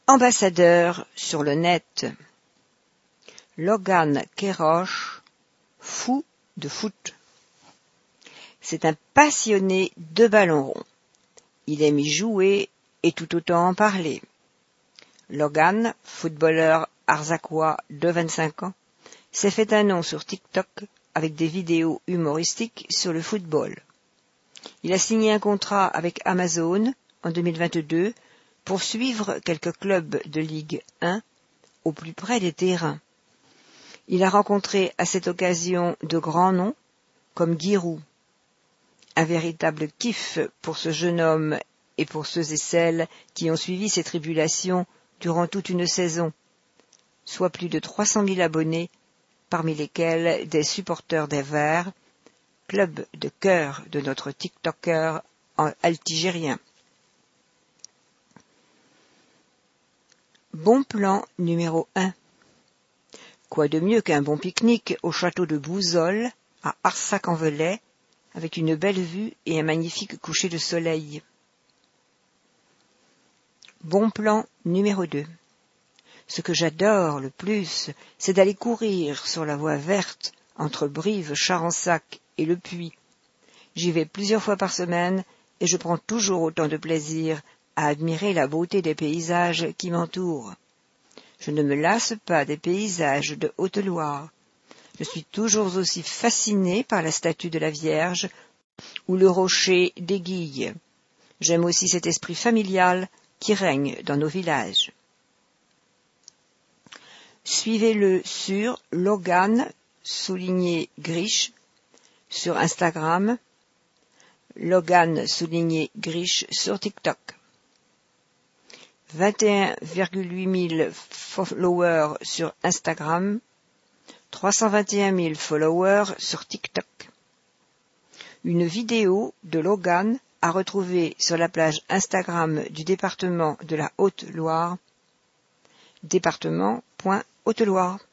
Ambassadeur sur le net. Logan Queiroz, fou de foot. C'est un passionné de ballon rond. Il aime y jouer et tout autant en parler. Logan, footballeur arzacois de 25 ans, s'est fait un nom sur TikTok avec des vidéos humoristiques sur le football. Il a signé un contrat avec Amazon en 2022 pour suivre quelques clubs de Ligue 1 au plus près des terrains. Il a rencontré à cette occasion de grands noms comme Giroud. Un véritable kiff pour ce jeune homme et pour ceux et celles qui ont suivi ses tribulations durant toute une saison, soit plus de 300 000 abonnés, parmi lesquels des supporters des Verts, club de cœur de notre TikToker altigérien. Bon plan numéro 1. Quoi de mieux qu'un bon pique-nique au château de Bouzolles, à Arsac-en-Velay, avec une belle vue et un magnifique coucher de soleil. Bon plan numéro 2. Ce que j'adore le plus, c'est d'aller courir sur la voie verte entre Brive, Charensac et Le Puy. J'y vais plusieurs fois par semaine et je prends toujours autant de plaisir à admirer la beauté des paysages qui m'entourent. Je ne me lasse pas des paysages de Haute-Loire. Je suis toujours aussi fascinée par la statue de la Vierge ou le rocher d'Aiguille. J'aime aussi cet esprit familial qui règne dans nos villages. Suivez-le sur Logan_Grish sur Instagram, Logan_Grish sur TikTok. 21,8 000 followers sur Instagram, 321 000 followers sur TikTok. Une vidéo de Logan à retrouver sur la page Instagram du département de la Haute-Loire, département.Haute-Loire.